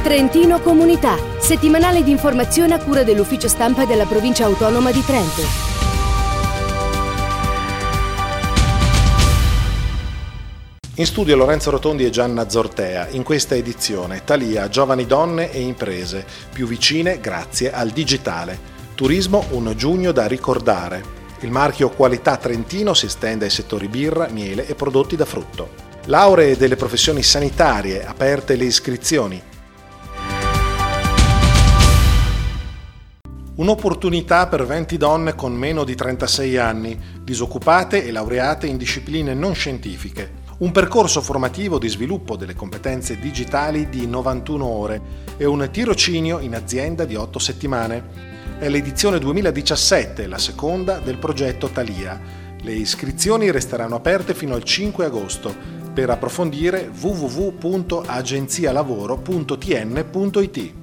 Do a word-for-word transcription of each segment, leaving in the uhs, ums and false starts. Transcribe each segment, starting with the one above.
Trentino Comunità, settimanale di informazione a cura dell'Ufficio Stampa della Provincia Autonoma di Trento. In studio Lorenzo Rotondi e Gianna Zortea. In questa edizione Thalia, giovani donne e imprese, più vicine grazie al digitale. Turismo, un giugno da ricordare. Il marchio Qualità Trentino si estende ai settori birra, miele e prodotti da frutto. Lauree delle professioni sanitarie, aperte le iscrizioni. Un'opportunità per venti donne con meno di trentasei anni, disoccupate e laureate in discipline non scientifiche. Un percorso formativo di sviluppo delle competenze digitali di novantuno ore e un tirocinio in azienda di otto settimane. È l'edizione duemiladiciassette, la seconda del progetto Thalia. Le iscrizioni resteranno aperte fino al cinque agosto. Per approfondire w w w punto agenzialavoro punto t n punto i t.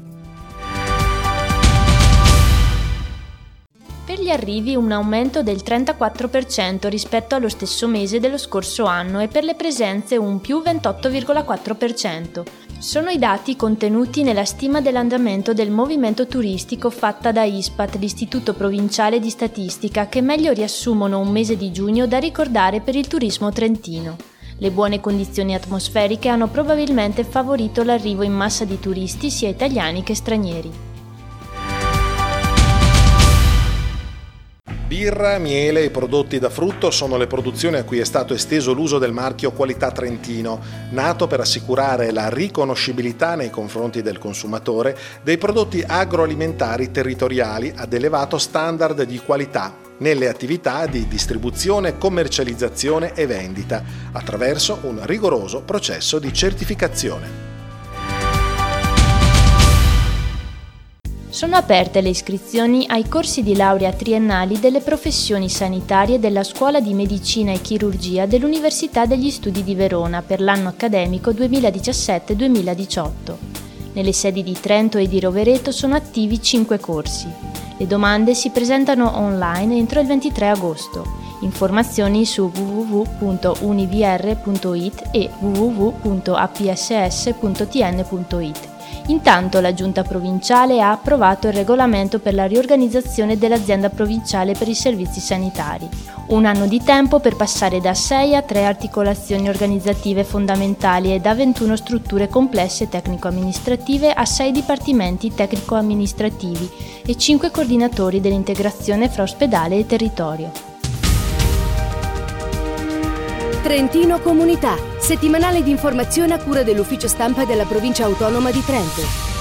Per gli arrivi un aumento del trentaquattro per cento rispetto allo stesso mese dello scorso anno e per le presenze un più ventotto virgola quattro per cento. Sono i dati contenuti nella stima dell'andamento del movimento turistico fatta da ISPAT, l'Istituto Provinciale di Statistica, che meglio riassumono un mese di giugno da ricordare per il turismo trentino. Le buone condizioni atmosferiche hanno probabilmente favorito l'arrivo in massa di turisti sia italiani che stranieri. Birra, miele e prodotti da frutto sono le produzioni a cui è stato esteso l'uso del marchio Qualità Trentino, nato per assicurare la riconoscibilità nei confronti del consumatore dei prodotti agroalimentari territoriali ad elevato standard di qualità nelle attività di distribuzione, commercializzazione e vendita, attraverso un rigoroso processo di certificazione. Sono aperte le iscrizioni ai corsi di laurea triennali delle professioni sanitarie della Scuola di Medicina e Chirurgia dell'Università degli Studi di Verona per l'anno accademico duemiladiciassette duemiladiciotto. Nelle sedi di Trento e di Rovereto sono attivi cinque corsi. Le domande si presentano online entro il ventitré agosto. Informazioni su w w w punto univr punto i t e w w w punto a p s s punto t n punto i t. Intanto la Giunta provinciale ha approvato il regolamento per la riorganizzazione dell'azienda provinciale per i servizi sanitari. Un anno di tempo per passare da sei a tre articolazioni organizzative fondamentali e da ventuno strutture complesse tecnico-amministrative a sei dipartimenti tecnico-amministrativi e cinque coordinatori dell'integrazione fra ospedale e territorio. Trentino Comunità, settimanale di informazione a cura dell'Ufficio Stampa della Provincia Autonoma di Trento.